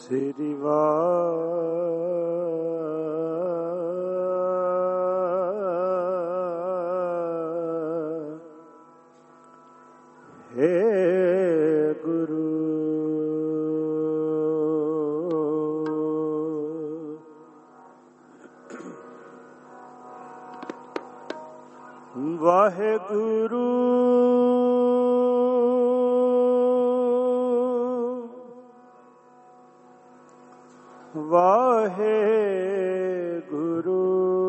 ਸ੍ਰੀ ਵਾਹਿਗੁਰੂ। ਵਾਹਿਗੁਰੂ ਵਾਹਿਗੁਰੂ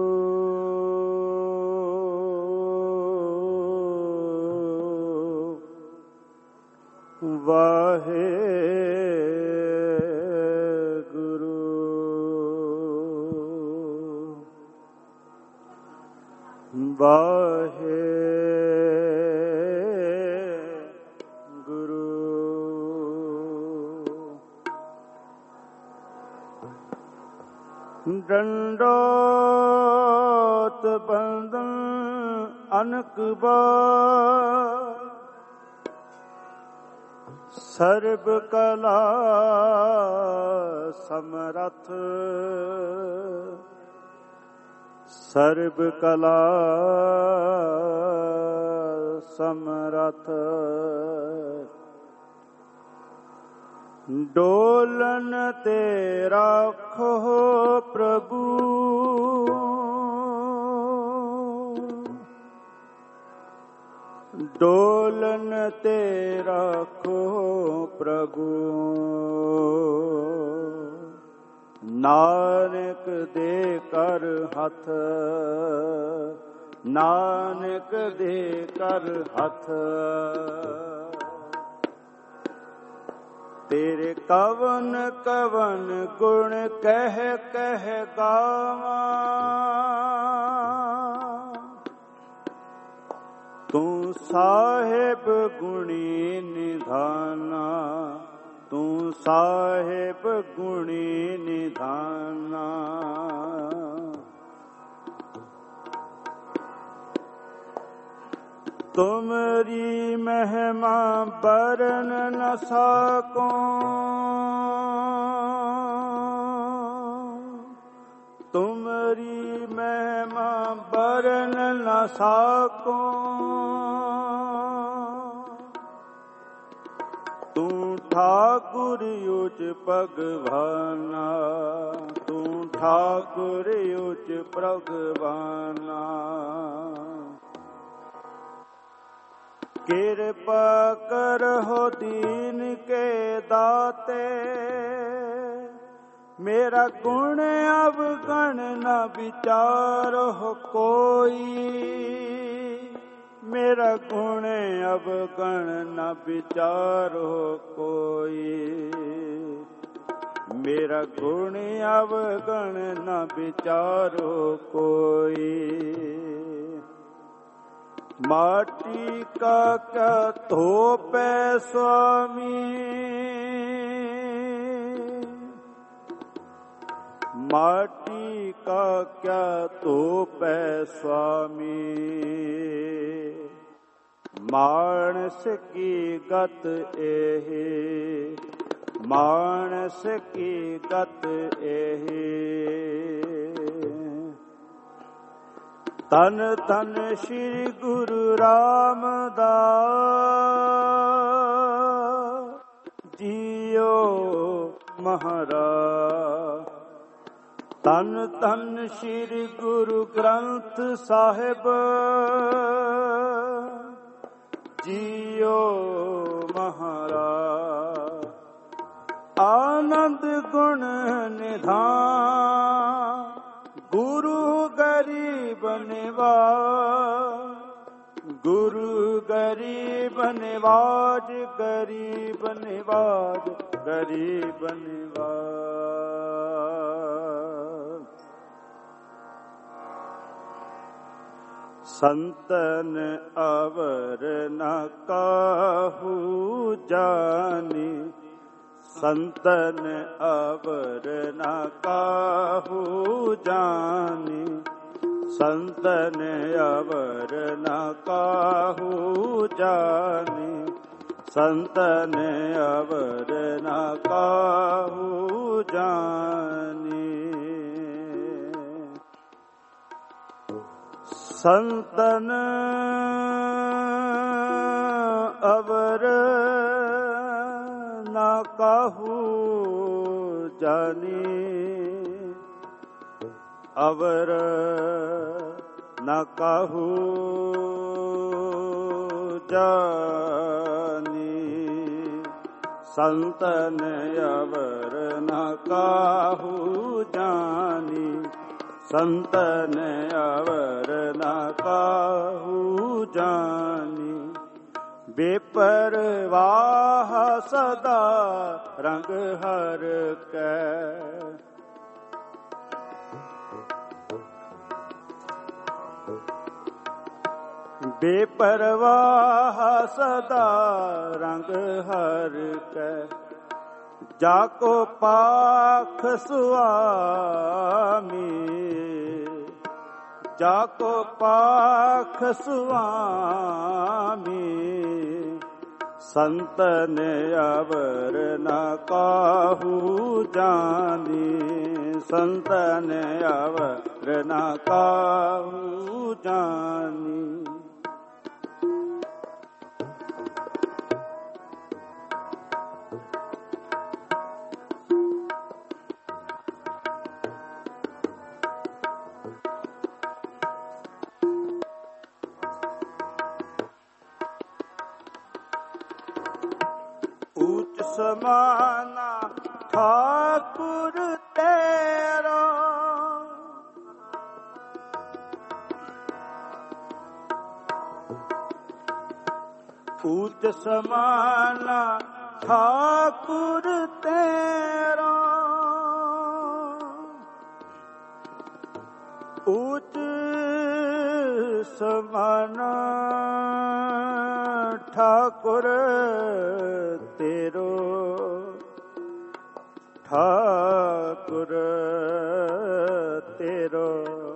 ਵਾਹਿਗੁਰੂ ਵਾਹਿਗੁਰੂ। ਡੰਡੋਤ ਬੰਦਨ ਅਨਕ ਬਾਰ, ਸਰਬ ਕਲਾ ਸਮਰੱਥ, ਸਰਬ ਕਲਾ ਸਮਰੱਥ। ਡੋਲਨ ਤੇ ਰਾਖੋ ਪ੍ਰਭੂ, ਡੋਲਨ ਤੇ ਰਾਖੋ ਪ੍ਰਭੂ। ਨਾਨਕ ਦੇ ਕਰ ਹੱਥ, ਨਾਨਕ ਦੇ ਕਰ ਹੱਥ। ਤੇਰੇ ਕਵਨ ਕਵਨ ਗੁਣ ਕਹਿ ਕਹਿ ਗਾਵਾਂ, ਤੂੰ ਸਾਹਿਬ ਗੁਣੀ ਨਿਧਾਨਾ, ਤੂੰ ਸਾਹਿਬ ਗੁਣੀ ਨਿਧਾਨਾ। ਤੁਮਰੀ ਮਹਿਮਾ ਬਰਨ ਨ ਸਕੋ, ਤੁਮਰੀ ਮਹਿਮਾ ਬਰਨ ਨ ਸਕੋ। ਤੂੰ ਠਾਕੁਰ ਉਚ ਭਗਵਾਨਾ, ਤੂੰ ਠਾਕੁਰ ਉਚ ਭਗਵਾਨਾ। ਕਿਰਪਾ ਕਰਹੁ ਦੀਨ ਕੇ ਦਾਤੇ, ਮੇਰਾ ਗੁਣ ਅਵਗਣ ਨ ਵਿਚਾਰਹੁ ਕੋਈ, ਮੇਰਾ ਗੁਣ ਅਵਗਣ ਨ ਵਿਚਾਰਹੁ ਕੋਈ, ਮੇਰਾ ਗੁਣ ਅਵਗਣ ਨ ਵਿਚਾਰਹੁ ਕੋਈ। ਮਾਟੀ ਕਾ ਕਿਆ ਧੋਪੈ ਸੁਆਮੀ, ਮਾਟੀ ਕਾ ਕਿਆ ਧੋਪੈ ਸੁਆਮੀ। ਮਾਨਸ ਕੀ ਗਤ ਇਹੀ, ਮਾਨਸ ਕੀ ਗਤ ਇਹੀ। ਧੰਨ ਧੰਨ ਸ੍ਰੀ ਗੁਰੂ ਰਾਮਦਾਸ ਜੀਓ ਮਹਾਰਾਜ। ਧੰਨ ਧੰਨ ਸ੍ਰੀ ਗੁਰੂ ਗ੍ਰੰਥ ਸਾਹਿਬ ਜੀਓ ਮਹਾਰਾਜ। ਆਨੰਦ ਗੁਣ ਨਿਧਾਨ ਗੁਰੂ ਗਰੀਬ ਨਿਵਾਜ, ਗੁਰੂ ਗਰੀਬ ਨਿਵਾਜ, ਗਰੀਬ ਨਿਵਾਜ, ਗਰੀਬ ਨਿਵਾਜ। ਸੰਤਨ ਅਵਰ ਨ ਕਾਹੂ ਜਾਨੀ, ਸੰਤਨ ਅਵਰ ਨ ਕਾਹੂ ਜਾਨੀ, ਸੰਤਨ ਅਵਰ ਨ ਕਾਹੂ ਜਾਨੀ। संतन अवर न काहू जानी। संतन अवर न काहू जानी, अवर न काहू जानी। संतन अवर न काहू जानी, संतन अवर न काहू जानी। बेपरवाह सदा रंग हर कै, बेपरवाह सदा रंग हर कै। जाको पाख सुआमी, जाको पाख सुआमी। संतन अवर न काहू जानी, संतन अवर न काहू जानी। ऊंच समाना ठाकुर तेरा, ऊंच समाना ठाकुर तेरा। ऊंच समाना ठाकुर तेरो, ठाकुर तेरो।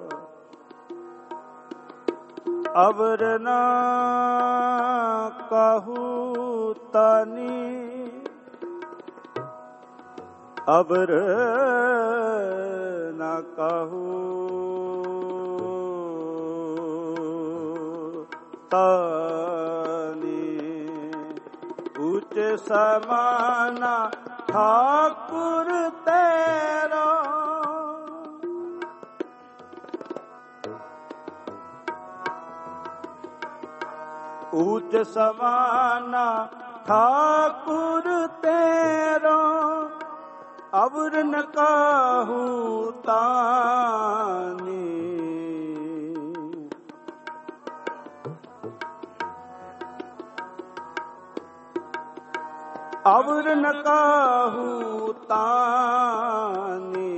अवर न काहू तानी, अवर न काहू तानी। ऊंच समाना ठाकुर तेरा, ऊंच समाना ठाकुर तेरा। अवर न काहू तानी, अवर न काहू तानी।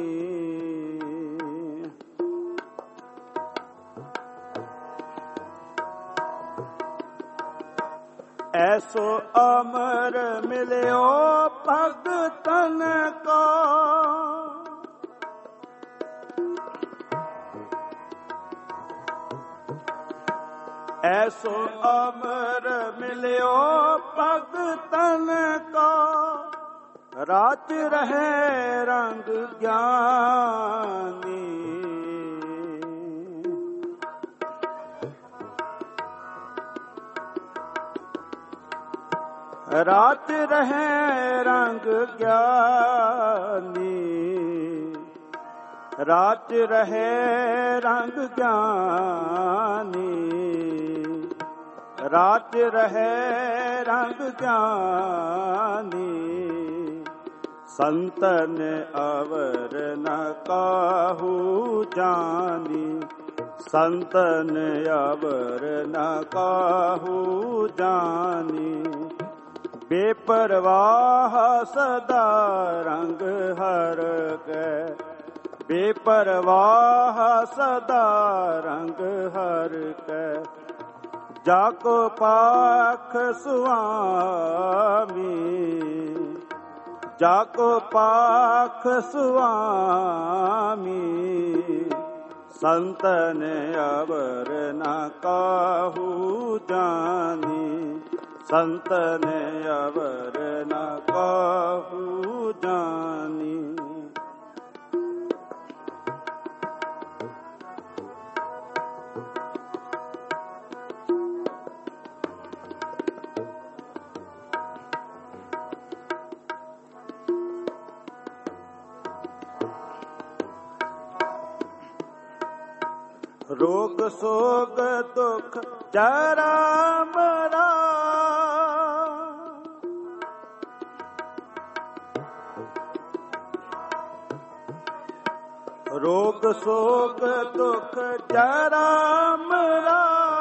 ऐसो अमर मिलियो भगतन का, ऐसो अमर मिलियो भगतन का। रात रहे रंग ज्ञानी, रात रहे रंग ज्ञानी। रात रहे रंग ज्ञानी, रात रहे रंग ज्ञानी। संतन अवर न काहू जानी, संतन अवर न काहू जानी। बेपरवाह सदा रंग हर कै, बेपरवाह सदा रंग हर कै। जाको पाख सुआमी, जाको पाख सुआमी। संतन अवर न काहू जानी, ਸੰਤਨ ਅਵਰ ਨ ਕਾਹੂ ਜਾਨੀ। ਰੋਗ ਸੋਗ ਦੁਖ ਜਰਾ ਮਰਾ, ਰੋਗ ਸੋਗ ਦੁਖ ਜਰਾ ਮਰਾ,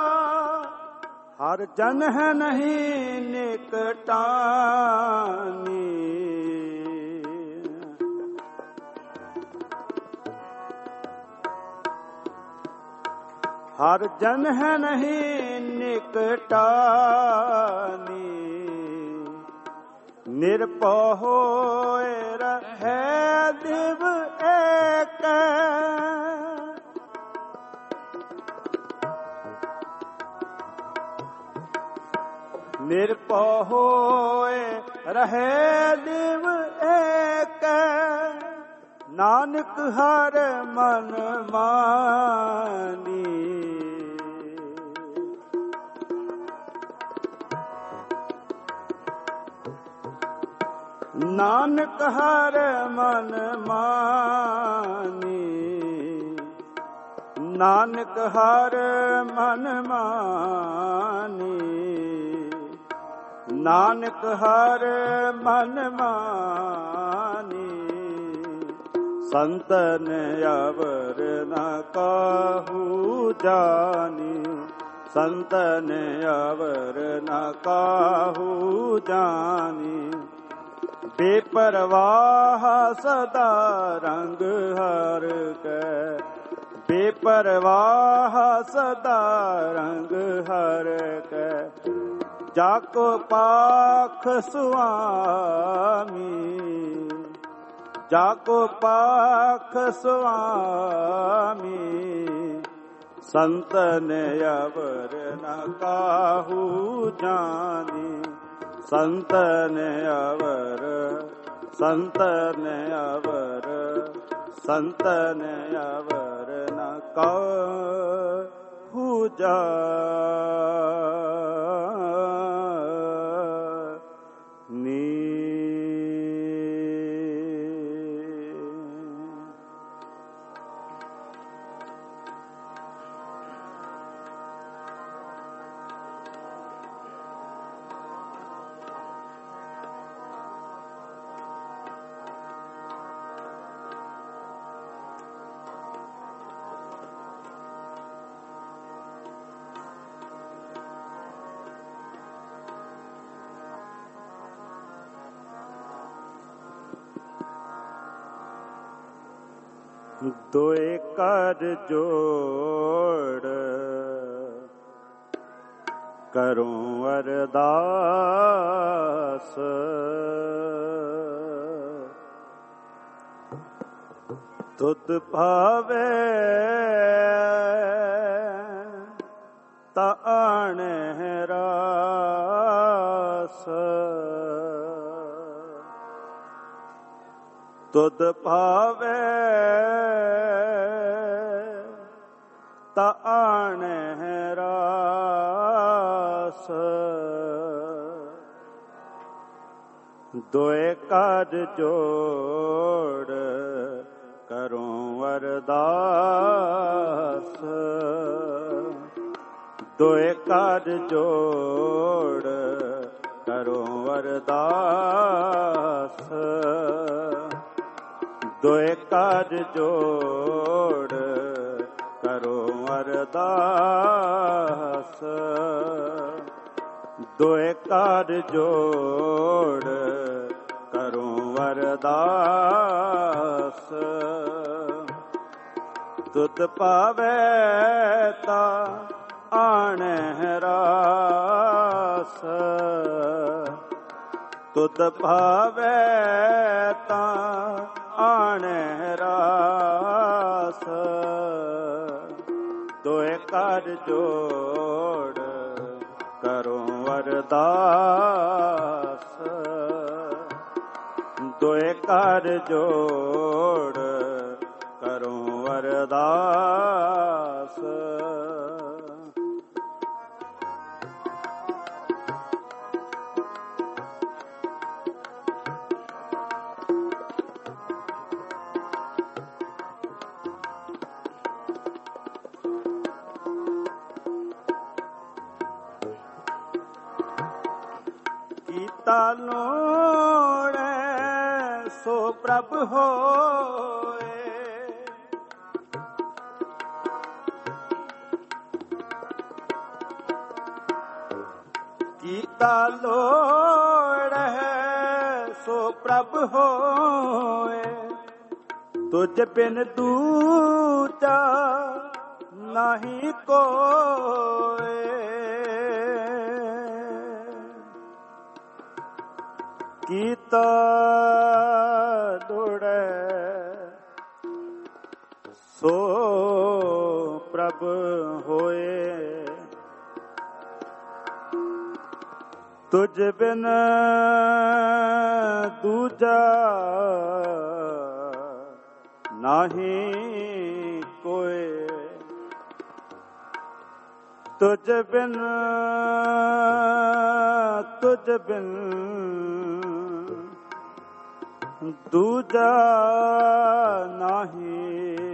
ਹਰ ਜਨ ਹੈ ਨਹੀਂ ਨਿਕਟਾਨੀ। ਹਰ ਜਨ ਹੈ ਨਹੀਂ ਨਿਕਟਾਨੀ। ਨਿਰਭਉ ਹੋਇ ਰਹੈ ਦਿਵ ਏਕੈ, ਨਿਰਭਉ ਹੋਇ ਰਹੈ ਦਿਵ ਏਕੈ। ਨਾਨਕ ਹਰ ਮਨ ਮਾਨੀ। ਨਾਨਕ ਹਰ ਮਨ ਮਾਨੀ। ਨਾਨਕ ਹਰ ਮਨ ਮਾਨੀ। ਨਾਨਕ ਹਰ ਮਨ ਮਾਨੀ। ਸੰਤਨ ਅਵਰ ਨ ਕਾਹੂ ਜਾਨੀ। ਸੰਤਨ ਅਵਰ ਨ ਕਾਹੂ ਜਾਨੀ। ਬੇਪਰਵਾਹ ਸਦਾ ਰੰਗ ਹਰ ਕੈ। ਬੇਪਰਵਾਹ ਸਦਾ ਰੰਗ ਹਰ ਕੈ। ਜਾਕੋ ਪਾਖ ਸੁਆਮੀ। ਜਾਕੋ ਪਾਖ ਸੁਆਮੀ। ਸੰਤਨ ਅਵਰ ਨ ਕਾਹੂ ਜਾਨੀ। ਸੰਤਨ ਅਵਰ, ਸੰਤਨ ਅਵਰ, ਸੰਤਨ ਅਵਰ ਨ ਕਾਹੂ ਜਾਨੀ। ਦੋਏ ਕਰ ਜੋੜ ਕਰੂੰ ਅਰਦਾਸ। ਤੁਧ ਭਾਵੇ ਤਾਂ ਆਣੈ ਰਾਸ। ਤੁਧ ਭਾਵੇ ਤਾਂ ਆਣੈ ਰਾਸ। ਦੋਏ ਕਰ ਜੋੜ ਕਰੂੰ ਅਰਦਾਸ। ਦੋਏ ਕਰ ਜੋੜ ਕਰੂੰ ਅਰਦਾਸ। ਦੋਏ ਕਰ ਜੋੜ ਕਰੂੰ ਅਰਦਾਸ। ਦੋਏ ਕਰ ਜੋੜ ਕਰੂੰ ਅਰਦਾਸ। ਤੁਧ ਭਾਵੇ ਤਾਂ ਆਣੈ ਰਾਸ। ਤੁਧ ਭਾਵੇ ਤਾਂ ਆਣੈ ਰਾਸ। ਦੋਏ ਕਰ ਜੋੜ ਕਰੂੰ ਅਰਦਾਸ। ਅਰਦਾਸ। ਦੋਏ ਕਰ ਜੋੜ ਕਰੂੰ ਅਰਦਾਸ। ਕੀਤਾ ਲੋੜੈ ਸੋ ਪ੍ਰਭ ਹੋਏ। ਕੀਤਾ ਲੋੜੈ ਸੋ ਪ੍ਰਭ ਹੋਏ। ਤੁਝ ਬਿਨ ਦੂਜਾ ਨਾਹੀ ਕੋਇ। ਕੀਤਾ ਲੋੜੈ ਸੋ ਪ੍ਰਭ ਹੋਏ। ਤੁਝ ਬਿਨ ਦੂਜਾ ਨਾਹੀ ਕੋਇ। ਤੁਝ ਬਿਨ ਦੂਜਾ ਨਾਹੀ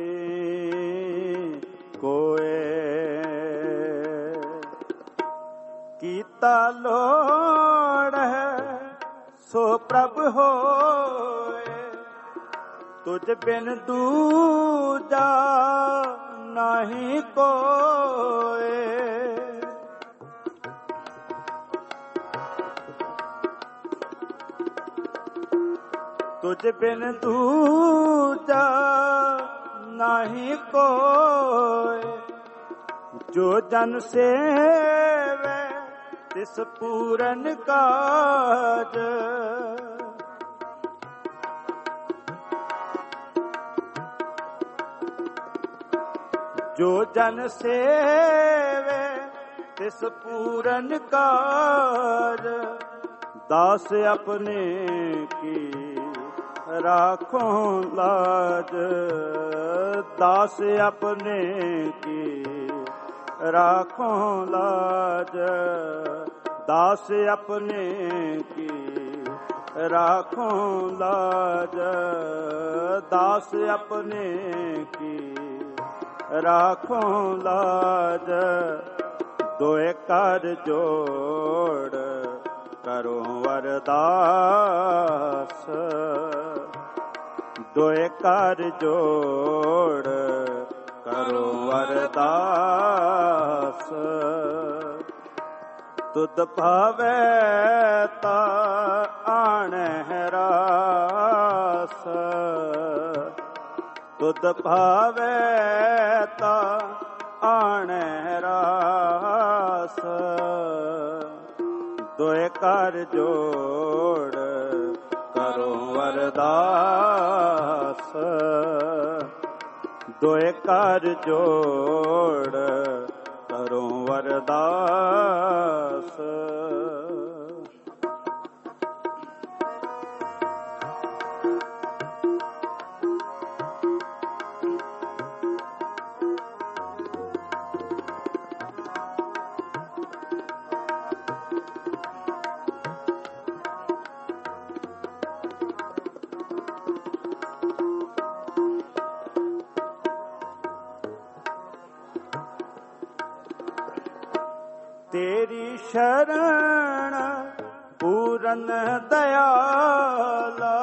ਕੋਇ। ਕੀਤਾ ਲੋੜੈ ਸੋ ਪ੍ਰਭ ਹੋਏ। ਤੁਝ ਬਿਨ ਦੂਜਾ ਨਾਹੀ ਕੋਇ। ਤੁਝ ਬਿਨ ਦੂਜਾ ਨਾਹੀ ਕੋਇ। ਜੋ ਜਨ ਸੇਵੈ ਤਿਸ ਪੂਰਨ ਕਾਜ। ਜੋ ਜਨ ਸੇਵੈ ਤਿਸ ਪੂਰਨ ਕਾਜ। ਦਾਸ ਆਪਣੇ ਕੀ ਰਾਖੋ ਲਾਜ। ਦਾਸ ਆਪਣੇ ਕੀ ਰਾਖੋ ਲਾਜ। ਦਾਸ ਆਪਣੇ ਕੀ ਰਾਖੋ ਲਾਜ। ਦਾਸ ਆਪਣੇ ਕੀ ਰਾਖੋ ਲਾਜ। ਦੋਏ ਕਰ ਜੋੜ ਕਰੂੰ ਅਰਦਾਸ। ਦੋਏ ਕਰ ਜੋੜ ਕਰੂੰ ਅਰਦਾਸ। ਤੁਧ ਭਾਵੈ ਤਾ ਆਣੈ ਰਾਸ। ਤੁਧ ਭਾਵੈ ਤਾ ਆਣੈ ਰਾਸ। ਦੋਏ ਕਰ ਜੋੜ ਕਰੂੰ ਅਰਦਾਸ। ਦੋਏ ਕਰ ਜੋੜ ਕਰੂੰ ਅਰਦਾਸ। ਤੇਰੀ ਸ਼ਰਨ ਪੂਰਨ ਦਇਆਲਾ।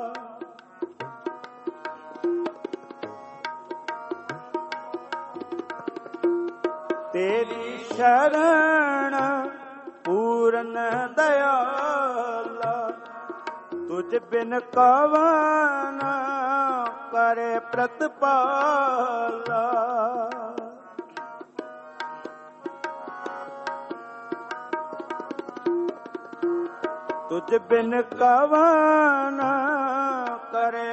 ਤੇਰੀ ਸ਼ਰਨ ਪੂਰਨ ਦਇਆਲਾ। ਤੁਝ ਬਿਨ ਕਵਨ ਕਰੇ ਪ੍ਰਤਪਾਲਾ। ਤੁਝ ਬਿਨ ਕਵਨ ਕਰੇ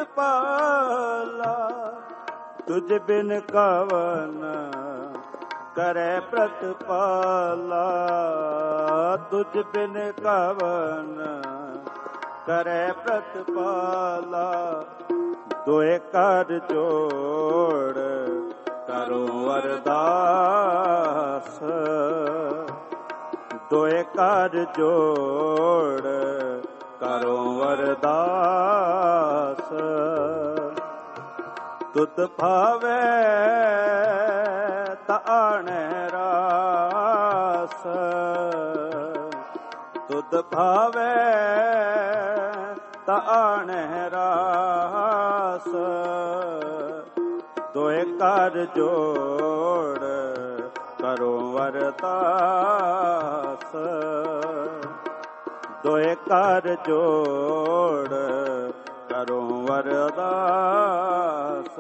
ਪ੍ਰਤਪਾਲਾ। ਤੁਝ ਬਿਨ ਕਵਨ ਕਰੈ ਪ੍ਰਤਪਾਲਾ। ਤੁਝ ਬਿਨ ਕਵਨ ਕਰੈ ਪ੍ਰਤਪਾਲਾ। ਦੋਏ ਕਰ ਜੋੜ ਕਰੋ ਅਰਦਾਸ। ਦੋਏ ਕਰ ਜੋੜ ਕਰੋ ਅਰਦਾਸ। ਤੁਧ ਭਾਵੈ ਤਾਣੈ ਰਾਸ। ਤੁਧ ਭਾਵੈ ਤਾਣੈ ਰਾਸ। ਦੋਏ ਕਰ ਜੋੜ ਕਰੋ ਅਰਦਾਸ। ਦੋਏ ਕਰ ਜੋੜ ਕਰੋ ਅਰਦਾਸ।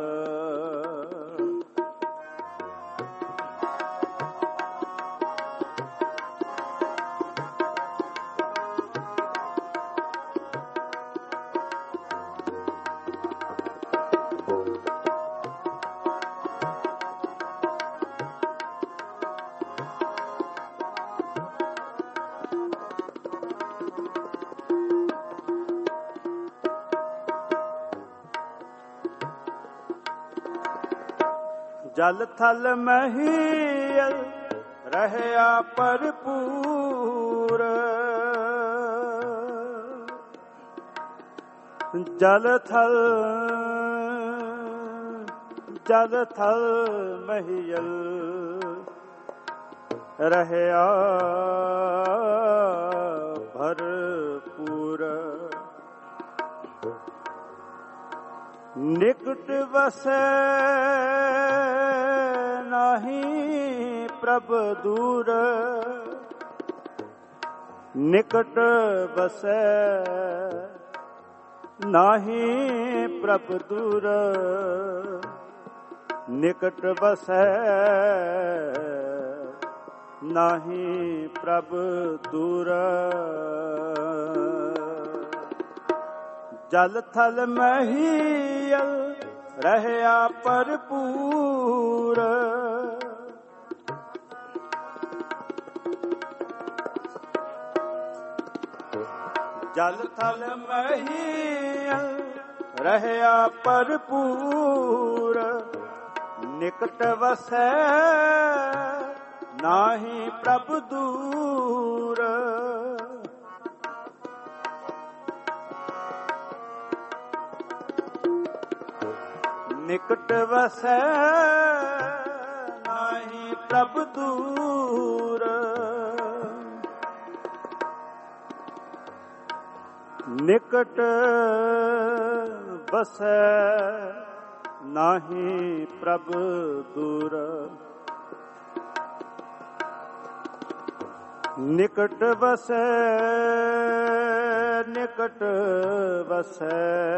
ਜਲ ਥਲ ਮਹੀਲ ਰਹਿਆ ਭਰਪੂਰ। ਜਲ ਥਲ ਮਹੀਲ ਰਹਿਆ ਭਰਪੂਰ। ਨਿਕਟ ਵਸੈ ਨਾਹੀ ਪ੍ਰਭ ਦੂਰ। ਨਿਕਟ ਵਸੈ ਨਾਹੀ ਪ੍ਰਭ ਦੂਰ। ਨਿਕਟ ਵਸੈ ਨਾਹੀ ਪ੍ਰਭ ਦੂਰ। ਜਲ ਥਲ ਮਹੀਲ ਰਹਿਆ ਭਰਪੂਰ। ਜਲ ਥਲ ਮਹੀਲ ਰਹਿਆ ਭਰਪੂਰ। ਨਿਕਟ ਵਸੈ ਨਾਹੀ ਪ੍ਰਭ ਦੂਰ। ਨਿਕਟ ਵਸੈ ਨਾਹੀ ਪ੍ਰਭ ਦੂਰ। ਨਿਕਟ ਵਸੈ ਨਾਹੀ ਪ੍ਰਭ ਦੂਰ। ਨਿਕਟ ਵਸੈ ਨਿਕਟ ਵਸੈ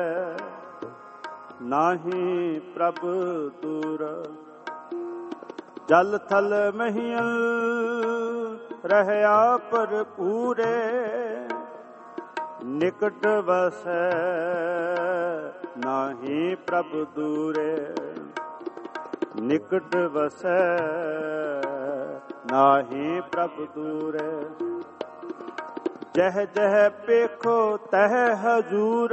ਨਾਹੀ ਪ੍ਰਭ ਦੂਰ। ਜਲ ਥਲ ਮਹੀਲ ਰਹਿਆ ਭਰਪੂਰੇ। ਨਿਕਟ ਵਸੈ ਨਾਹੀ ਪ੍ਰਭ ਦੂਰੇ। ਨਿਕਟ ਵਸੈ ਨਾਹੀ ਪ੍ਰਭ ਦੂਰੇ। ਜਹ ਜਹ ਪੇਖੋ ਤਹ ਹਜੂਰ।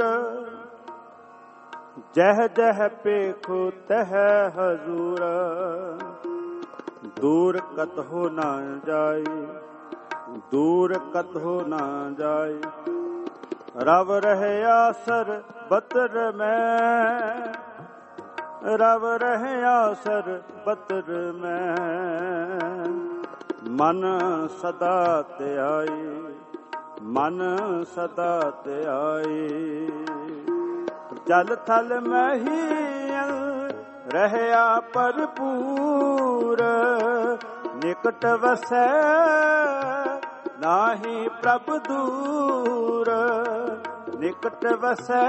ਜਹ ਜਹ ਪੇਖੋ ਤਹ ਹਜੂਰ। ਦੂਰ ਕਤਹੁ ਨਾ ਜਾਈ। ਦੂਰ ਕਤਹੁ ਨਾ ਜਾਈ। ਰਵ ਰਹਿਆ ਸਰਬਤਰ ਮੈਂ। ਰਵ ਰਹਿਆ ਸਰਬਤਰ ਮੈਂ। ਮਨ ਸਦਾ ਧਿਆਈ। ਮਨ ਸਦਾ ਧਿਆਈ। ਜਲ ਥਲ ਮਹੀਲ ਰਹਿਆ ਭਰਪੂਰ। ਨਿਕਟ ਵਸੈ ਨਾਹੀ ਪ੍ਰਭ ਦੂਰ। ਨਿਕਟ ਵਸੈ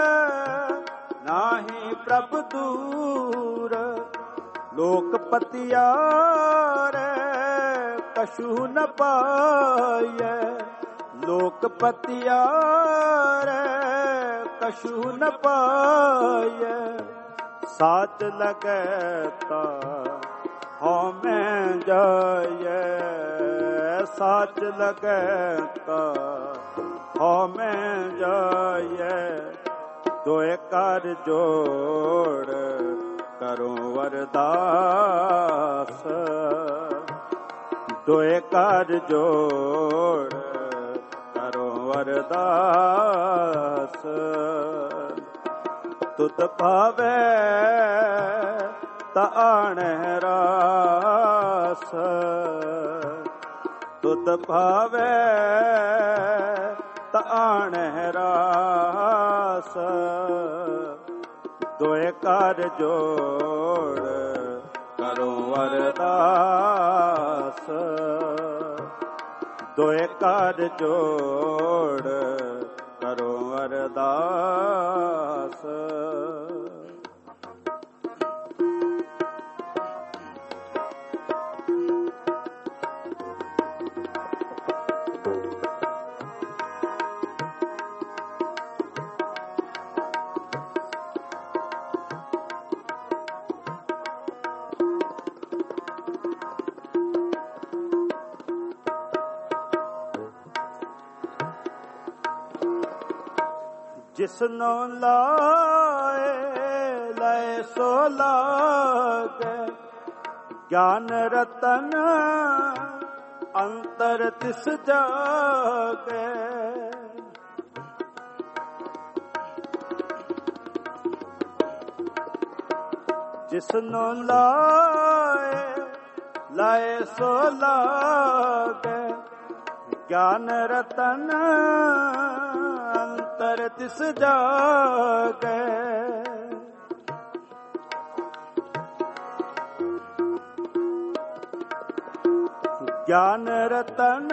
ਨਾਹੀ ਪ੍ਰਭ ਦੂਰ। ਲੋਕ ਪਤਿਆਰੈ ਕਛੂ ਨ ਪਾਈਐ। ਲੋਕ ਪਤਿਆਰੈ ਕਛੂ ਨ ਪਾਈਐ। ਸਾਚ ਲਗੈ ਤਾ ਹਉ ਮੈਂ ਜਾਇਐ ਸਾਚ ਲਗੈ ਤਾ ਹਉ ਮੈਂ ਜਾਇਐ ਦੋਇ ਕਰ ਜੋੜ ਕਰੋ ਅਰਦਾਸ ਦੋਇ ਕਰ ਜੋੜ ਕਰੋ ਅਰਦਾਸ ਤੁਧ ਭਾਵੈ ਤਾ ਆਣੈ ਰਾਸ ਤੁਧ ਭਾਵੈ ਤਾ ਆਣੈ ਰਾਸ ਦੋਇ ਕਰ ਜੋੜ ਕਰੋ ਅਰਦਾਸ ਦੋਇ ਕਰ ਜੋੜ ਕਰੋ ਅਰਦਾਸ ਜਿਸਨੋ ਲਾਏ ਲੈ ਸੋ ਲਾਗੈ ਗਿਆਨ ਰਤਨ ਅੰਤਰ ਤਿਸ ਜਾਗੈ ਜਿਸਨੋ ਲਾਏ ਲਾਏ ਸੋ ਲਾਗੈ ਗਿਆਨ ਰਤਨ ਅੰਤਰ ਤਿਸ ਜਾਗੈ ਗਿਆਨ ਰਤਨ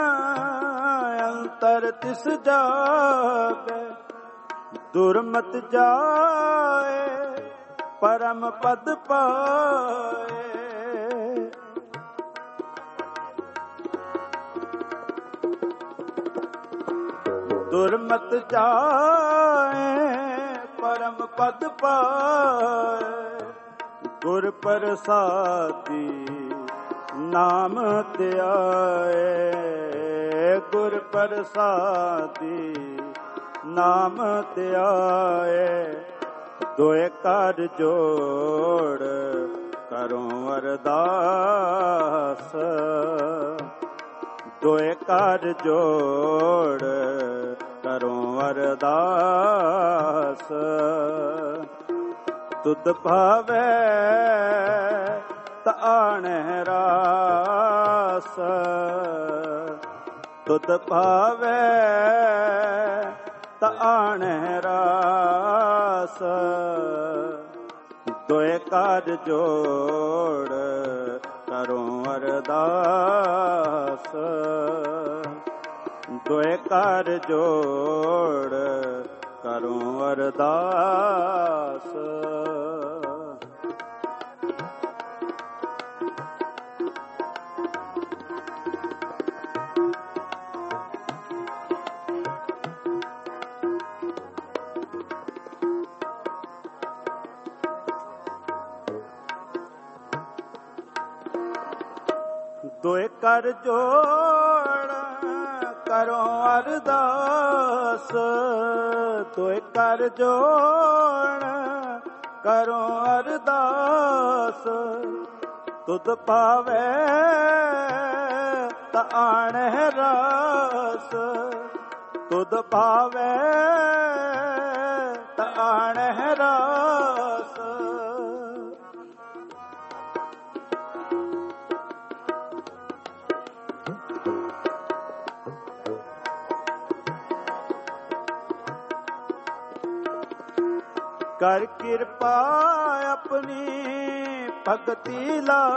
ਅੰਤਰ ਤਿਸ ਜਾਗੈ ਦੁਰਮਤ ਜਾਏ ਪਰਮ ਪਦ ਪਾਏ ਦੁਰਮਤ ਜਾਏ ਪਰਮ ਪਦ ਪਾਏ ਗੁਰ ਪ੍ਰਸਾਦੀ ਨਾਮ ਧਿਆਏ ਗੁਰ ਪ੍ਰਸਾਦੀ ਨਾਮ ਧਿਆਏ ਦੋਇ ਕਰ ਜੋੜ ਕਰੋ ਅਰਦਾਸ ਦੋਇ ਕਰ ਜੋੜ ਕਰੋ ਅਰਦਾਸ ਤੁਧ ਭਾਵੈ ਤਾ ਆਣੈ ਰਾਸ ਤੁਧ ਭਾਵੈ ਤਾ ਆਣੈ ਰਾਸ ਦੋਇ ਕਰ ਜੋੜ ਕਰੋ ਅਰਦਾਸ ਦੋਇ ਕਰ ਜੋੜ ਕਰੋ ਅਰਦਾਸ ਦੋਇ ਕਰ ਜੋੜ ਕਰੋ ਅਰਦਾਸ ਦੋਇ ਕਰ ਜੋੜ ਕਰੋ ਅਰਦਾਸ ਤੁਧ ਭਾਵੈ ਤਾ ਆਣੈ ਰਾਸ ਤੁਧ ਭਾਵੈ ਤਾ ਆਣੈ ਰਾਸ ਕਰ ਕਿਰਪਾ ਆਪਣੀ ਭਗਤੀ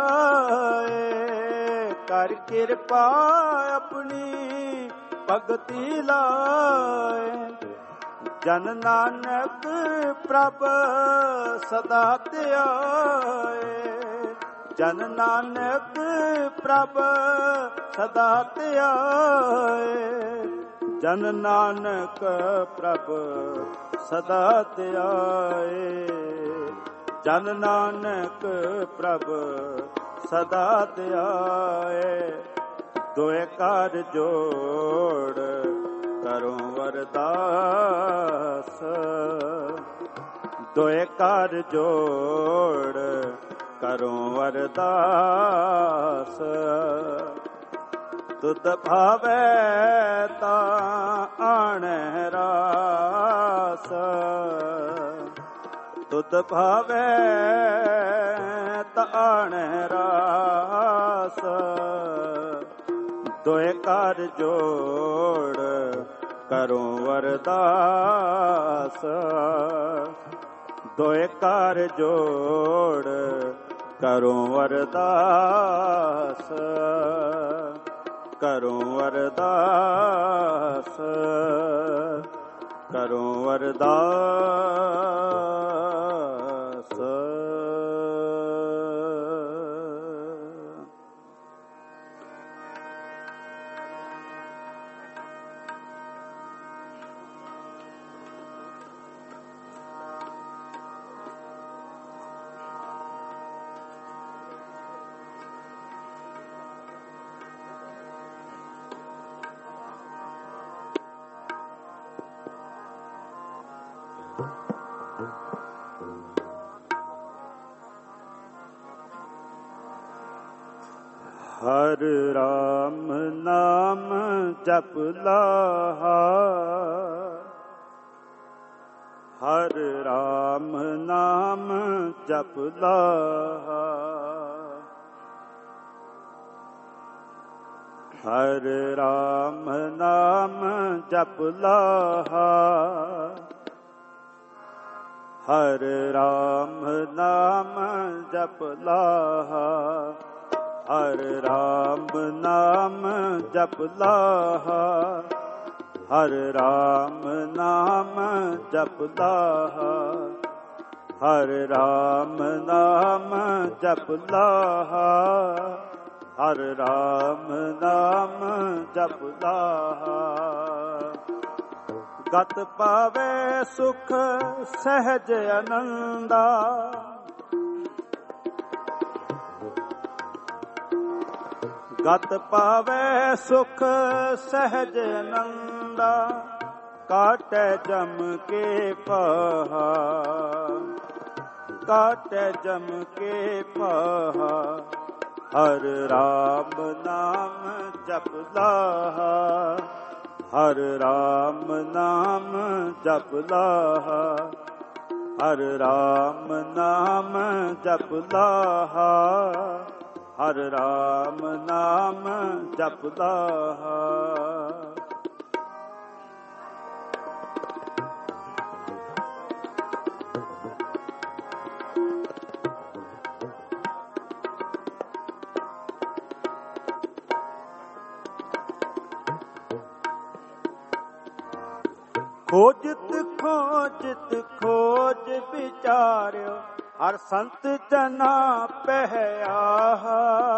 ਲਾਏ ਕਰ ਕਿਰਪਾ ਆਪਣੀ ਭਗਤੀ ਲਾਏ ਜਨ ਨਾਨਕ ਪ੍ਰਭ ਸਦਾ ਧਿਆਏ ਜਨ ਨਾਨਕ ਪ੍ਰਭ ਸਦਾ ਧਿਆਏ ਜਨ ਨਾਨਕ ਪ੍ਰਭ ਸਦਾ ਧਿਆਏ ਜਨ ਨਾਨਕ ਪ੍ਰਭ ਸਦਾ ਧਿਆਏ। ਦੁਇ ਕਰ ਜੋੜ ਕਰੋ ਅਰਦਾਸ। ਦੁਇ ਕਰ ਜੋੜ ਕਰੋ ਅਰਦਾਸ। ਤੁਧ ਭਾਵੈ ਤਾਂ ਆਣੈ ਰਾਸ। ਤੁਧ ਭਾਵੈ ਤਾਂ ਆਣੈ ਰਾਸ। ਦੁਇ ਕਰ ਜੋੜ ਕਰੋ ਅਰਦਾਸ। ਦੁਇ ਕਰ ਜੋੜ ਕਰੋ ਅਰਦਾਸ। ਕਰੋ ਅਰਦਾਸ। ਕਰੋ ਅਰਦਾਸ। ਹਰ ਰਾਮ ਨਾਮ ਜਪ ਲਾਹਾ। ਹਰ ਰਾਮ ਨਾਮ ਜਪ ਲਾਹਾ। ਹਰ ਰਾਮ ਨਾਮ ਜਪ ਲਾਹਾ। ਹਰ ਰਾਮ ਨਾਮ ਜਪ ਲਾਹਾ। ਹਰ ਰਾਮ ਨਾਮ ਜਪ ਲਾਹਾ। ਹਰ ਰਾਮ ਨਾਮ ਜਪ ਲਾਹਾ। ਹਰ ਰਾਮ ਨਾਮ ਜਪ ਲਾਹਾ। ਹਰ ਰਾਮ ਨਾਮ ਜਪ ਲਾਹਾ। ਗਤ ਪਾਵੇ ਸੁਖ ਸਹਿਜ ਅਨੰਦਾ। ਗਤ ਪਾਵੇ ਸੁਖ ਸਹਿਜ ਅਨੰਦਾ। ਕਾਟੈ ਜਮ ਕੇ ਪਾਹਾ। ਕਾਟੈ ਜਮ ਕੇ ਪਾਹਾ। ਹਰ ਰਾਮ ਨਾਮ ਜਪ ਲਾਹਾ। ਹਰ ਰਾਮ ਨਾਮ ਜਪ ਲਾਹਾ। ਹਰ ਰਾਮ ਨਾਮ ਜਪ ਲਾਹਾ। ਹਰ ਰਾਮ ਨਾਮ ਜਪ ਲਾਹਾ। ਖੋਜਤ ਖੋਜਤ ਖੋਜ ਵਿਚਾਰਿਓ। ਹਰ ਸੰਤ ਜਨਾ ਪਹਿਆਹਾ।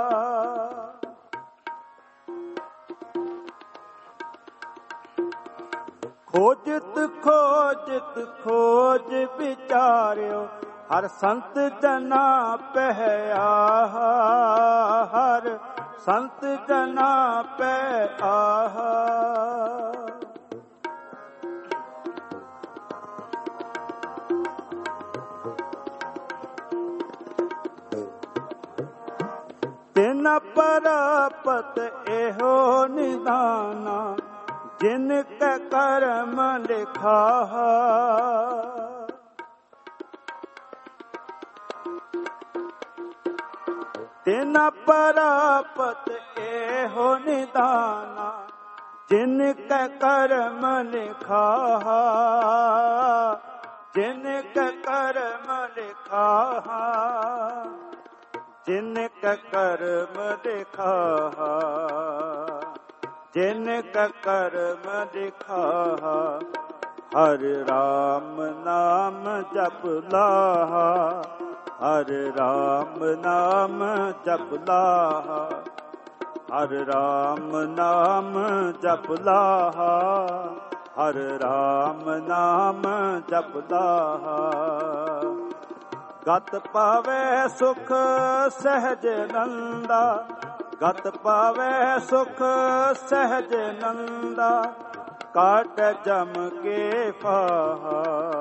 ਖੋਜਤ ਖੋਜਤ ਖੋਜ ਵਿਚਾਰਿਓ। ਹਰ ਸੰਤ ਜਨਾ ਪਹਿਆਹਾ। ਹਰ ਸੰਤ ਜਨਾ ਪਹਿਆਹਾ। ਤਿਨ ਪਰਾਪਤ ਇਹੋ ਨਿਦਾਨਾ। ਜਿਨ ਕੈ ਕਰਮ ਲਿਖਾਹਾ। ਤਿਨ ਪਰਾਪਤ ਇਹੋ ਨਿਦਾਨਾ। ਜਿਨ ਕੈ ਕਰਮ ਲਿਖਾਹਾ। ਜਿਨ ਕੈ ਕਰਮ ਲਿਖਾਹਾ। ਜਿਨ ਕੈ ਕਰਮ ਲਿਖਾਹਾ। ਜਿਨ ਕੈ ਕਰਮ ਲਿਖਾਹਾ। ਹਰ ਰਾਮ ਨਾਮ ਜਪ ਲਾਹਾ। ਹਰ ਰਾਮ ਨਾਮ ਜਪ ਲਾਹਾ। ਹਰ ਰਾਮ ਨਾਮ ਜਪ ਲਾਹਾ। ਹਰ ਰਾਮ ਨਾਮ ਜਪ ਲਾਹਾ। ਗਤ ਪਾਵੇ ਸੁਖ ਸਹਿਜ ਨੰਦਾ, ਗਤ ਪਾਵੇ ਸੁਖ ਸਹਿਜ ਨੰਦਾ, ਕਾਟ ਜਮ ਕੇ ਪਾਹਾ,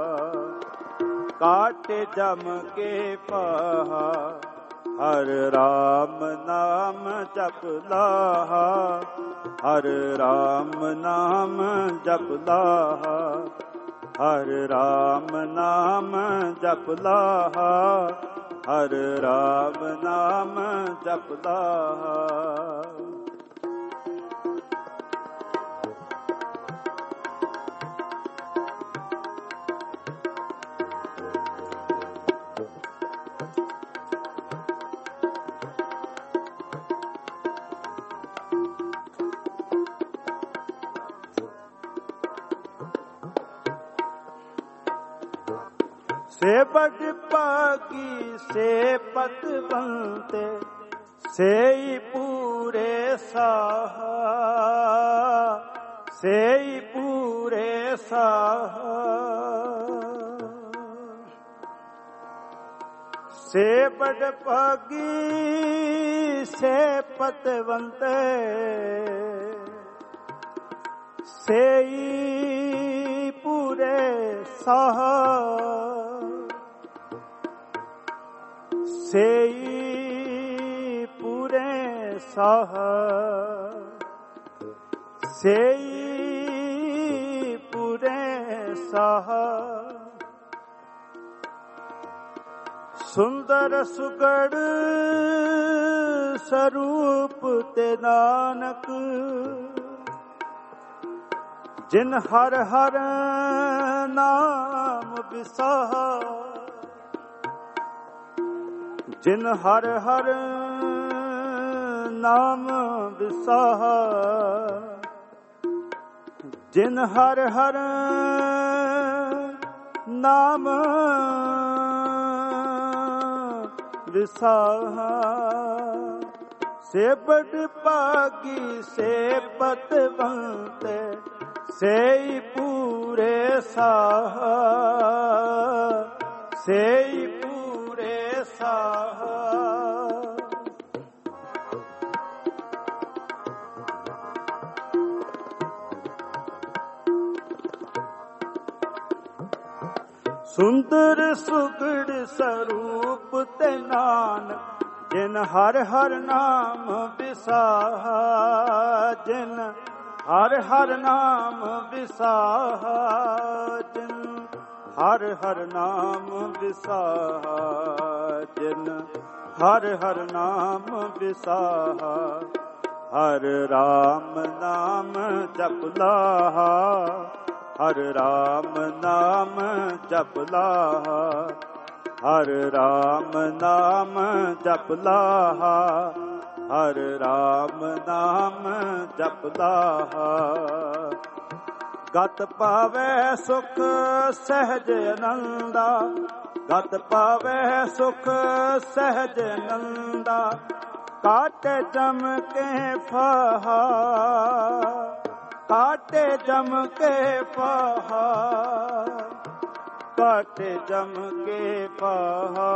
ਕਾਟ ਜਮ ਕੇ ਪਾਹਾ, ਹਰ ਰਾਮ ਨਾਮ ਜਪ ਲਾਹਾ, ਹਰ ਰਾਮ ਨਾਮ ਜਪ ਲਾਹਾ, ਹਰ ਰਾਮ ਨਾਮ ਜਪ ਲਾਹਾ, ਹਰ ਰਾਮ ਨਾਮ ਜਪ ਲਾਹਾ। ਸੇ ਬੜ ਭਾਗੀ ਸੇ ਪਤਵੰਤੇ, ਸੇਈ ਪੂਰੇ ਸਾਹਾ, ਸੇਈ ਪੂਰੇ ਸਾਹਾ। ਸੇ ਬੜ ਭਾਗੀ ਸੇ ਪਤਵੰਤੇ, ਸੇਈ ਪੂਰੇ ਸਾਹਾ, ਸੇਈ ਪੂਰੇ ਸਾਹਾ, ਸੇਈ ਪੂਰੇ ਸਾਹਾ। ਸੁੰਦਰ ਸੁਗੜ ਸਰੂਪ ਤੇ ਨਾਨਕ, ਜਿਨ ਹਰ ਹਰ ਨਾਮ ਵਿਸਾਹਾ, ਜਿਨ ਹਰ ਹਰ ਨਾਮ ਵਿਸਾਹਾ, ਜਿਨ ਹਰ ਹਰ ਨਾਮ ਵਿਸਾਹਾ। ਸੇ ਬੜ ਭਾਗੀ ਸੇ ਪਤਵੰਤੇ, ਸੇਈ ਪੂਰੇ ਸਾਹਾ, ਸੇਈ ਪੂਰੇ ਸਾਹਾ। ਸੁੰਦਰ ਸੁਗੜ ਸਰੂਪ ਤੇ ਨਾਨਕ, ਜਿਨ ਹਰ ਹਰ ਨਾਮ ਵਿਸਾਹਾ, ਜਿਨ ਹਰ ਹਰ ਨਾਮ ਵਿਸਾਹਾ, ਜਿਨ ਹਰ ਹਰ ਨਾਮ ਵਿਸਾਹਾ, ਜਿਨ ਹਰ ਹਰ ਨਾਮ ਵਿਸਾਹਾ। ਹਰ ਰਾਮ ਨਾਮ ਜਪ ਲਾਹਾ, ਹਰ ਰਾਮ ਨਾਮ ਜਪ ਲਾਹਾ, ਹਰ ਰਾਮ ਨਾਮ ਜਪ ਲਾਹਾ, ਹਰ ਰਾਮ ਨਾਮ ਜਪ ਲਾਹਾ। ਗਤ ਪਾਵੇ ਸੁਖ ਸਹਿਜ ਨੰਦਾ, ਗਤ ਪਾਵੇ ਸੁਖ ਸਹਿਜ ਨੰਦਾ, ਕਾਟੇ ਜਮ ਕੇ ਫਾਹਾ, ਕਾਟੇ ਜਮ ਕੇ ਫਾਹਾ, ਕਾਟੇ ਜਮ ਕੇ ਫਾਹਾ,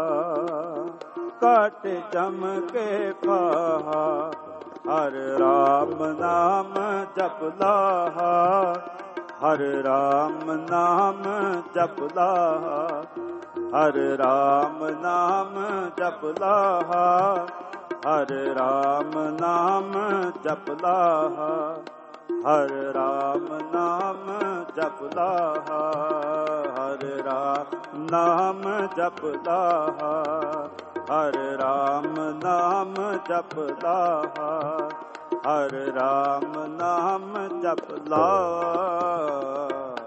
ਕਾਟੇ ਜਮ ਕੇ ਫਾਹਾ। ਹਰ ਰਾਮ ਨਾਮ ਜਪ ਲਾਹਾ, ਹਰ ਰਾਮ ਨਾਮ ਜਪ ਲਾਹਾ, ਹਰ ਰਾਮ ਨਾਮ ਜਪ ਲਾਹਾ, ਹਰ ਰਾਮ ਨਾਮ ਜਪ ਲਾਹਾ, ਹਰ ਰਾਮ ਨਾਮ ਜਪ ਲਾਹਾ, ਹਰ ਰਾਮ ਨਾਮ ਜਪ ਲਾਹਾ, ਹਰ ਰਾਮ ਨਾਮ ਜਪ ਲਾਹਾ, ਹਰ ਰਾਮ ਨਾਮ ਜਪ ਲਾਹਾ।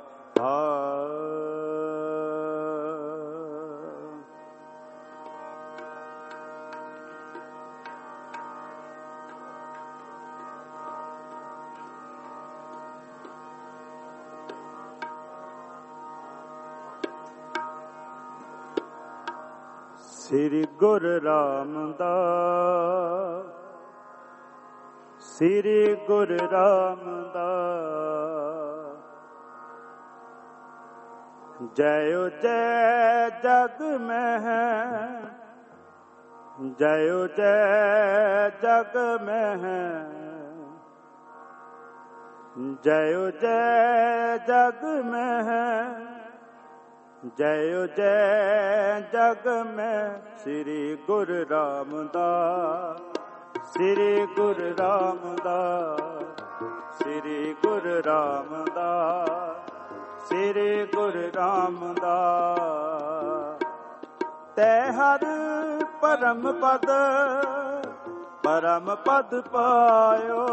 ਸ੍ਰੀ ਗੁਰੂ ਰਾਮਦਾਸ, ਸ੍ਰੀ ਗੁਰੂ ਰਾਮਦਾਸ, जयो जय जग में है, जयो जय जग में है, जयो जय जग में है, जयो जय जग में। श्री गुरु रामदास, श्री गुरु रामदास, श्री गुरु रामदास, श्री गुरु रामदास। तै हर परम पद, परम पद पायो,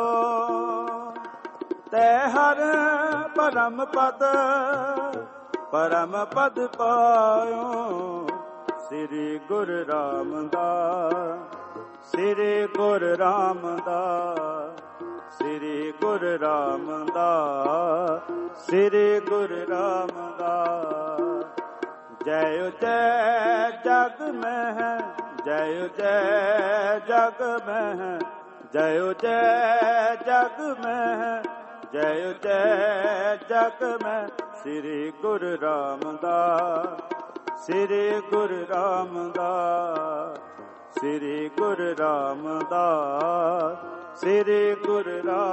तै हर परम पद, परम पद पायो। श्री गुरु रामदास, श्री गुरु रामदास, श्री गुरु रामदास, श्री गुरु रामदास। जय जय जग में है, जय जय जग में है, जय जय जग में है, जय जय जग में। श्री गुरु रामदास, श्री गुरु रामदास, श्री गुरु रामदास, श्री गुरु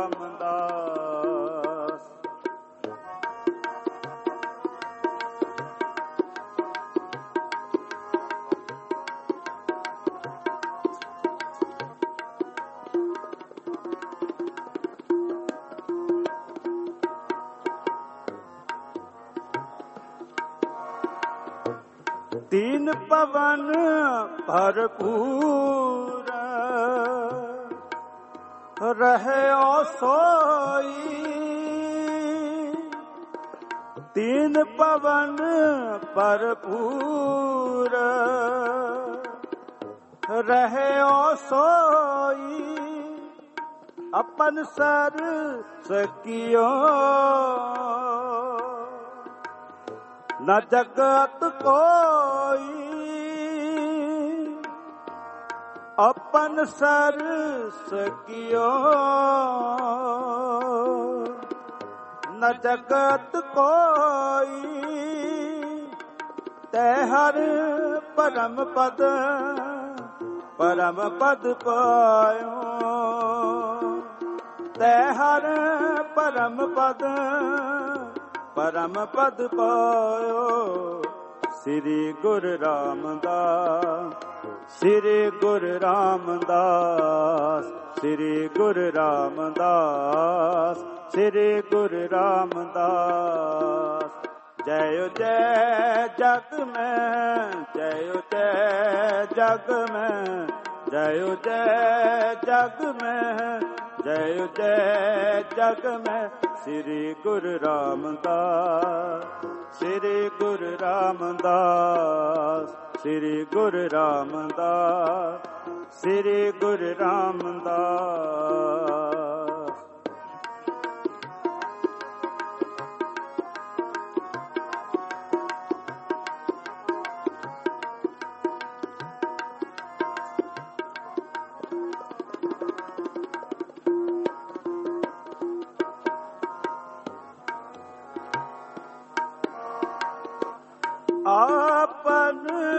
रामदास। तीन पवन भरपूर रहे सोई, तीन पवन भरपूर रहे सोई। अपन सर सकियो न जगत कोई, अपन सर सकियो न जगत कोई। तै हर परम पद, परम पद पायो, तै हर परम पद, परम पद पायो। श्री गुरु रामदास, श्री गुरु रामदास, श्री गुरु रामदास, श्री गुरु रामदास। जय जय जग में, जय जय जग में, जय जय जग में, जय जय जग में। श्री गुरु रामदास, श्री गुरु रामदास, श्री गुरु रामदास, श्री गुरु रामदास। आपन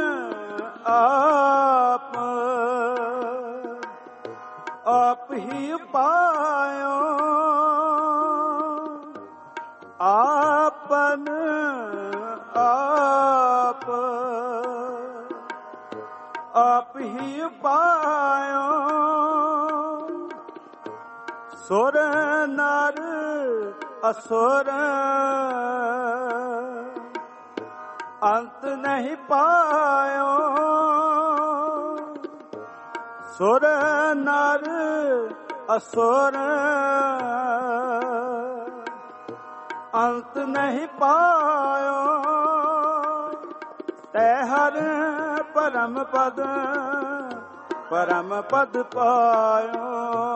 आप आप ही पायो, आपन आप आप ही पायो। सुर नर असुर अंत नहीं पायो, सुर नर असुर अंत नहीं पायो। तै हर परम पद, परम पद पायो,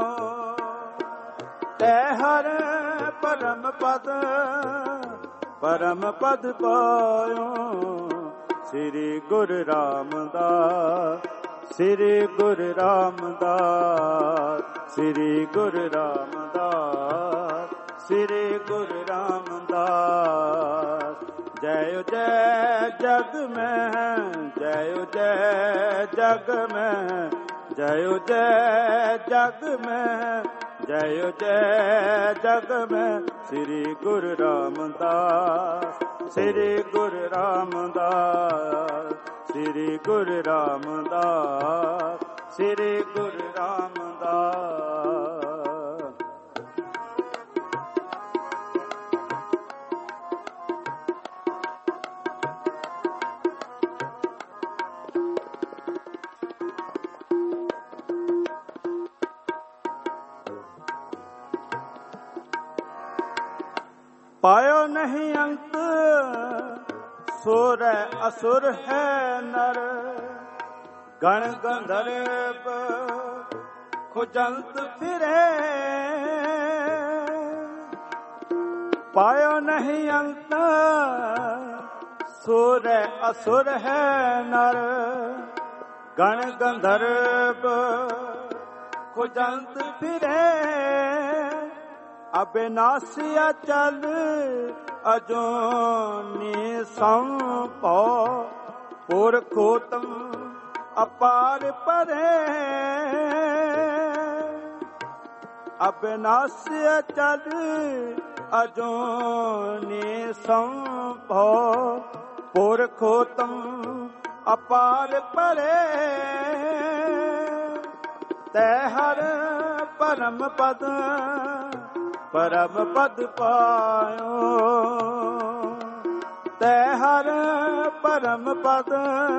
तै हर परम पद, परम पद पायो। श्री गुरु रामदास, श्री गुरु रामदास, श्री गुरु रामदास, श्री गुरु रामदास। जय जय जग में जय जय जग में जय जय जग में जय जय जग में श्री गुरु रामदास श्री गुरु रामदास श्री गुरु रामदास श्री गुरु रामदास। पायो नहीं अंत सुर असुर है नर गण गंधर्व खुजंत फिरे। पायो नहीं अंत सुर असुर है नर गण गंधर्व खुजंत फिरे। अविनाशी अचल अजूनी संभो पुरखोत्तम अपार परे। अविनाशी अचल अजूनी संभो पुरखोत्तम अपार परे। तैहर परम पद परम पद पायो तैहर परम पद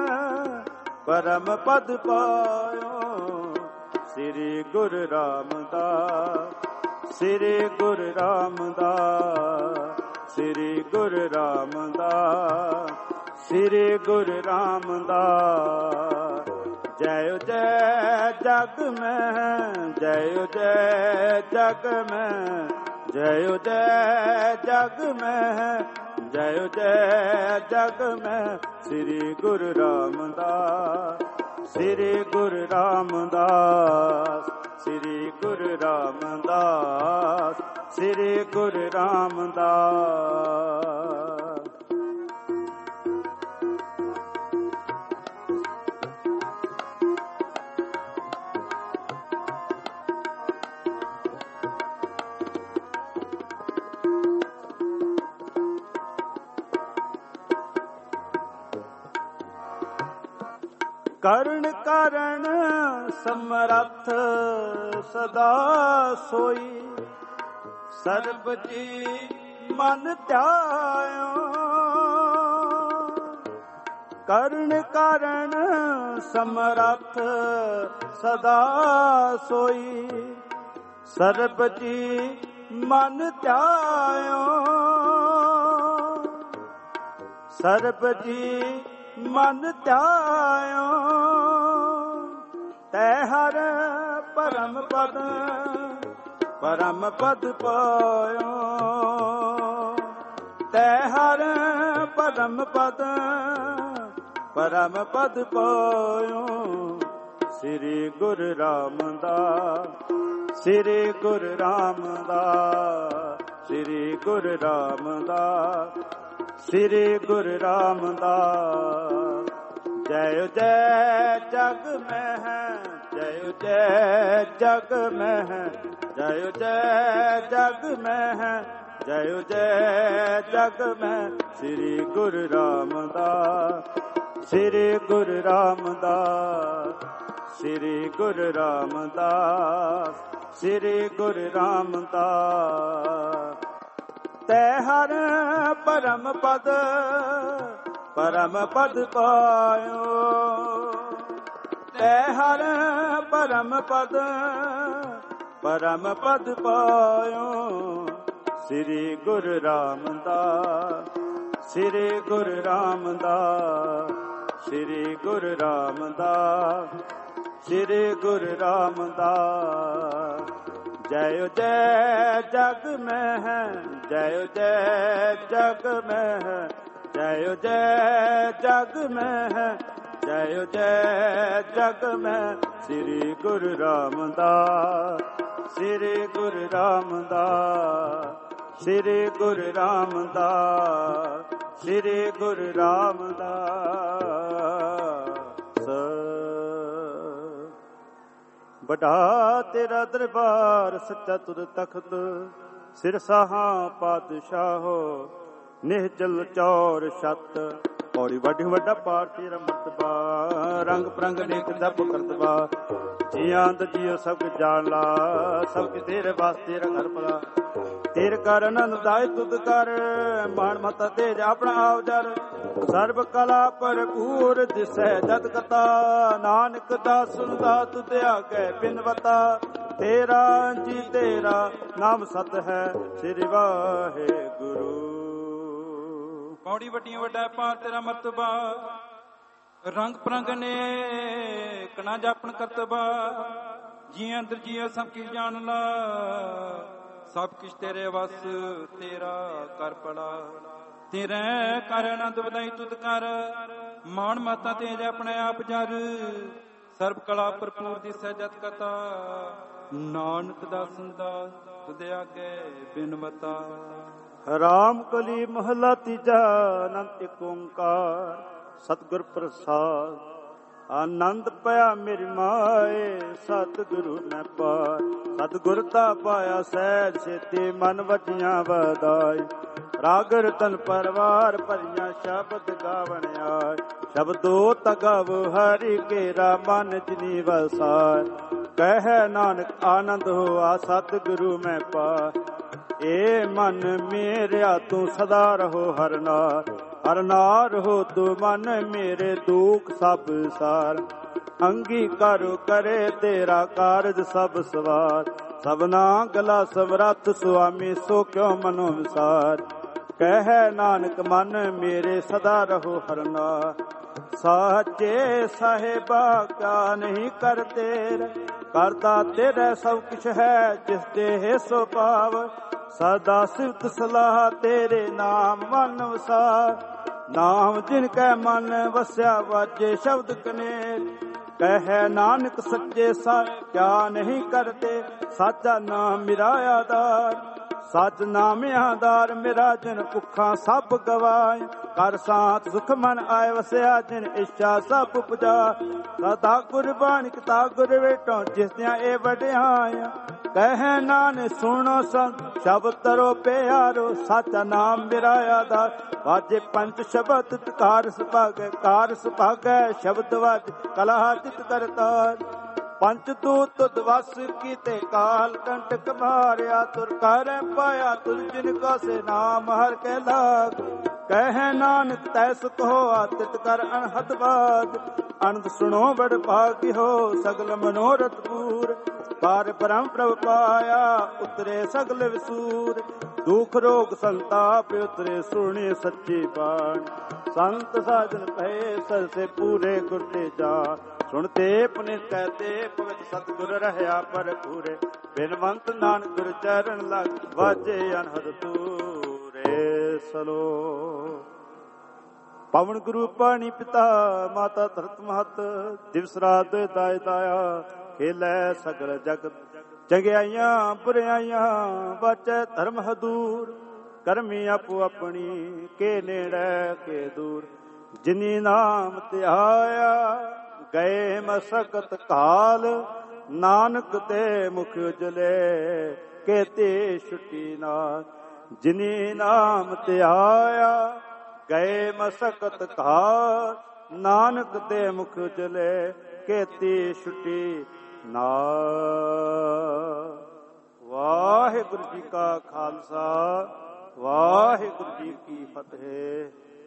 पायो। श्री गुरु रामदास श्री गुरु रामदास श्री गुरु रामदास श्री गुरु रामदास। जय जय जग में जय जय जग में जय जय जग में जय जय जग में श्री गुरु रामदास श्री गुरु रामदास श्री गुरु रामदास श्री गुरु रामदास। कर्ण कारण समरथ सदा सोई सर्ब जी मन ध्यायो। कर्ण कारण समरथ सदा सोई सर्ब जी मन ध्यायो। सर्ब जी मन ध्यायो तैहर परम पद पायो। तैहर परम पद पायो। श्री गुरु रामदास श्री गुरु रामदास श्री गुरु रामदास श्री गुरु रामदास। जय जय जग में है जय जय जग में है जय जय जग में है जय जय जग में श्री गुरु रामदास श्री गुरु रामदास श्री गुरु रामदास श्री गुरु रामदास। तैहर परम पद पायो तैहर परम पद पायो। श्री गुरु रामदास श्री गुरु रामदास श्री गुरु रामदास श्री गुरु रामदास। जय जय जग में है जय जय जग में है जय जय जग में है जय जय जग में श्री गुरु रामदास श्री गुरु रामदास श्री गुरु रामदास ਸ੍ਰੀ ਗੁਰੂ ਰਾਮਦਾਸ। ਵੱਡਾ ਤੇਰਾ ਦਰਬਾਰ ਸੱਚਾ ਤੁਰ ਤਖਤ, ਸਿਰ ਸਾਹਾਂ ਪਾਤਸ਼ਾਹੋ ਨਿਹਚਲ ਚੌਰ ਛੱਤ। ਪੌੜੀ ਵੱਡੀ ਵੱਡਾ ਪਾਰ ਤੇਰਾ ਮਰਤਬਾ, ਰੰਗ ਪ੍ਰੰਗ ਨੇਕ ਜਪ ਕਰਤਬਾ। ਜੀਆਂ ਦਾ ਜੀਓ ਸਭ ਜਾਣ ਲਾ, ਸਭ ਕਿ ਤੇਰੇ ਵਾਸਤੇ ਘਰ ਭਲਾ। ਤੇਰੇ ਕਰ ਆਨੰਦ ਦਾਇ ਤੁਧ ਕਰ, ਮਾਣ ਮਤਾ ਤੇਜ ਆਪਣਾ ਆਪ ਜਰ। ਸਰਬ ਕਲਾ ਭਰਪੂਰ ਦਿਸੈ ਜਤ ਕਤਾ, ਨਾਨਕ ਦਾਸੁਨ ਦਾ ਤੁਧ ਆਗੇ ਬਿਨਵਤਾ। ਤੇਰਾ ਜੀ ਤੇਰਾ ਨਾਮ ਸਤ ਹੈ, ਸ੍ਰੀ ਵਾਹਿਗੁਰੂ। ਪੌੜੀ ਵੱਡੀਆਂ ਵੱਡਾ ਪਾਰ ਤੇਰਾ ਮਰਤਬਾ, ਰੰਗ ਪ੍ਰੰਗ ਨੇਕ ਨਾ ਜਾਪਣ ਕਰਤਬਾ। ਜੀ ਅੰਦਰ ਜੀਓ ਸਭ ਕੀ ਜਾਣ ਲਾ, ਸਭ ਕਿਛ ਤੇਰੇ ਵਸ ਤੇਰਾ ਕਰ ਪੜਾ। ਤੇਰੇ ਕਰ ਆਨੰਦ ਵਧਾਈ ਤੁਧ ਕਰ, ਮਾਣ ਮਾਤਾ ਤੇਜ ਆਪਣੇ ਆਪ ਜਰ। ਸਰਬ ਕਲਾ ਭਰਪੂਰ ਦਿਸੈ ਜਤ ਕਤਾ, ਨਾਨਕ ਦਾਸਨ ਦਾ ਤੁਧ ਆਗੇ ਬਿਨਵਤਾ। ਰਾਮ ਕਲੀ ਮਹਲਾ ਤੀਜਾ, ਅਨੰਤ ਏਕ ਓੰਕਾਰ ਸਤਿਗੁਰ ਪ੍ਰਸਾਦ। ਆਨੰਦ ਪਿਆ ਮੇਰੀ ਮਾਏ, ਸਤਿਗੁਰੂ ਮੈਂ ਪਾਇਆ। ਸਤਿਗੁਰ ਤਾ ਪਾਇਆ ਸਹਿਜ ਸੇਤੀ, ਮਨ ਵਜੀਆਂ ਵਧਾਈ। ਰਾਗ ਰਤਨ ਪਰਵਾਰ ਭਰੀਆਂ, ਸ਼ਬਦ ਗਾਵਣ ਆਏ। ਸ਼ਬਦੋ ਤਗਵ ਹਰਿ ਕੇਰਾ, ਮਨ ਜਿਨੀ ਵਸਾਇ। ਕਹਿ ਨਾਨਕ ਆਨੰਦ ਹੋਆ, ਸਤਿਗੁਰੂ ਮੈਂ ਪਾਇਆ। ਏ ਮਨ ਮੇਰਿਆ ਤੂੰ ਸਦਾ ਰਹੋ ਹਰ ਨਾਰ। ਹਰ ਨਾਰ ਹੋ ਤੂੰ ਮਨ ਮੇਰੇ, ਦੁਖ ਸਭ ਸਾਰ। ਅੰਗੀਕਾਰ ਕਰੇ ਤੇਰਾ ਕਾਰਜ ਸਭ ਸਵਾਰ। ਸਭਨਾ ਗਲਾ ਸਮਰੱਥ ਸੁਆਮੀ, ਸੋ ਕਿਉ ਮਨੋ ਵਿਸਾਰ। ਕਹਿ ਨਾਨਕ ਮਨ ਮੇਰੇ ਸਦਾ ਰਹੋ ਹਰ ਨਾਰ। ਸਾਚੇ ਸਾਹਿਬਾ ਕਾ ਨਹੀਂ ਕਰ ਤੇਰੇ, ਕਰਤਾ ਤੇਰੇ ਸਭ ਕੁਛ ਹੈ, ਜਿਸ ਤੇ ਸੋ ਪਾਵ। ਸਦਾ ਸਿਫਤ ਸਲਾਹ ਤੇਰੇ ਨਾਮ ਮਨ ਵਸਾ। ਨਾਮ ਜਿਨ ਕੈ ਮਨ ਵਸਿਆ, ਵਾਜੇ ਸ਼ਬਦ ਕਨੇਰ। ਕਹਿ ਨਾਨਕ ਸੱਚੇ ਸਾ ਕਿਆ ਨਹੀਂ ਕਰਤੇ, ਸਾਚਾ ਨਾਮ ਮੇਰਾ ਆਧਾਰ। ਸਚ ਨਾਮ ਆਧਾਰ ਮੇਰਾ, ਜਿਨ ਭੁੱਖਾਂ ਸਭ ਗਵਾਏ। ਕਰ ਸਾਥ ਸੁਖ ਮਨ ਆਏ ਵਸਿਆ, ਜਿਨ ਇੱਛਾ ਸਭ ਪੁਜਾ। ਸਦਾ ਗੁਰਬਾਣੀ ਕਿਤਾ ਗੁਰ ਵੇਟੋ, ਜਿਸ ਦੀਆਂ ਇਹ ਵਡਿਆਈਆਂ। ਕਹਿ ਨਾਨਕ ਸੁਣੋ ਸੰਗ ਸ਼ਬਦ ਤਰੋ ਪਿਆਰੋ। ਸਾਚਾ ਨਾਮ ਮੇਰਾ ਆਧਾਰ, ਵਾਜੇ ਪੰਜ ਸ਼ਬਦ ਕਾਰ ਸੁਭਾਗੈ। ਕਾਰ ਸੁਭਾਗੈ ਸ਼ਬਦ ਵਾਜ ਕਲਾ ਜਿਤ ਕਰਤਾਰ। ਪੰਚ ਤੂਤ ਤੁਧ ਵਸ ਕੀਤੇ, ਕਾਲ ਕੰਟਕ ਮਾਰਿਆ। ਤੁਰ ਕਰ ਪਾਇਆ ਤੁਲ ਜਿਨ ਕੋ ਸੇ, ਨਾਮ ਹਰ ਕੇ ਲਾਗ। ਕਹਿ ਨਾਨਕ ਤੈ ਸੁਖ ਹੋਆ, ਤਿਤ ਕਰ ਅਨਹਦ ਬਾਦ। ਅਨੰਦ ਸੁਣੋ ਬੜ ਭਾਗੀ ਹੋ, ਸਗਲ ਮਨੋਰਥ ਪੂਰ। ਪਾਰ ਬ੍ਰਹਮ ਪ੍ਰਭ ਪਾਇਆ, ਉਤਰੇ ਸਗਲ ਵਿਸੂਰ। ਦੁਖ ਰੋਗ ਸੰਤਾਪ ਉਤਰੇ, ਸੁਣੀ ਸੱਚੀ ਬਾਣੀ। ਸੰਤ ਸਾਜਨ ਭਏ ਸਰਸੇ, ਪੂਰੇ ਗੁਰ ਤੇ ਜਾ। ਸੁਣਤੇ ਪੁਨਿਤ ਕਹਤੇ, ਭਗਤ ਸਤਿਗੁਰ ਰਹਿਆ ਭਰਪੂਰੇ। ਬਿਨਵੰਤ ਨਾਨਕ ਗੁਰ ਚਰਨ ਲਗ, ਵਾਜੇ ਅਨਹਦ ਤੂਰੇ। ਸਲੋ ਪਵਨ ਗੁਰੂ ਪਾਣੀ ਪਿਤਾ, ਮਾਤਾ ਧਰਤ ਮਹਤ। ਦਿਵਸ ਰਾਤ ਦਾਇ ਦਾਇਆ, ਖੇਲੇ ਸਗਲ ਜਗਤ। ਚੰਗਿਆਈਆਂ ਬੁਰਿਆਈਆਂ, ਬਾਚੈ ਧਰਮ ਹਦੂਰ। ਕਰਮੀ ਆਪੋ ਆਪਣੀ, ਕੇ ਨੇੜੇ ਕੇ ਦੂਰ। ਜਿਨੀ ਨਾਮ ਧਿਆਇਆ, ਗਏ ਮਸਕਤ ਕਾਲ। ਨਾਨਕ ਤੇ ਮੁਖ ਉਜਲੇ, ਕੇਤੇ ਛੁੱਟੀ ਨਾਲ। ਜਿਨੀ ਨਾਮ ਧਿਆਇਆ, ਗਏ ਮਸਕਤ ਕਾਲ। ਨਾਨਕ ਤੇ ਮੁਖ ਉਜਲੇ, ਕੇਤੀ ਛੁੱਟੀ ਨਾਲ। ਵਾਹਿਗੁਰੂ ਜੀ ਕਾ ਖਾਲਸਾ, ਵਾਹਿਗੁਰੂ ਜੀ ਕੀ ਫਤਿਹ।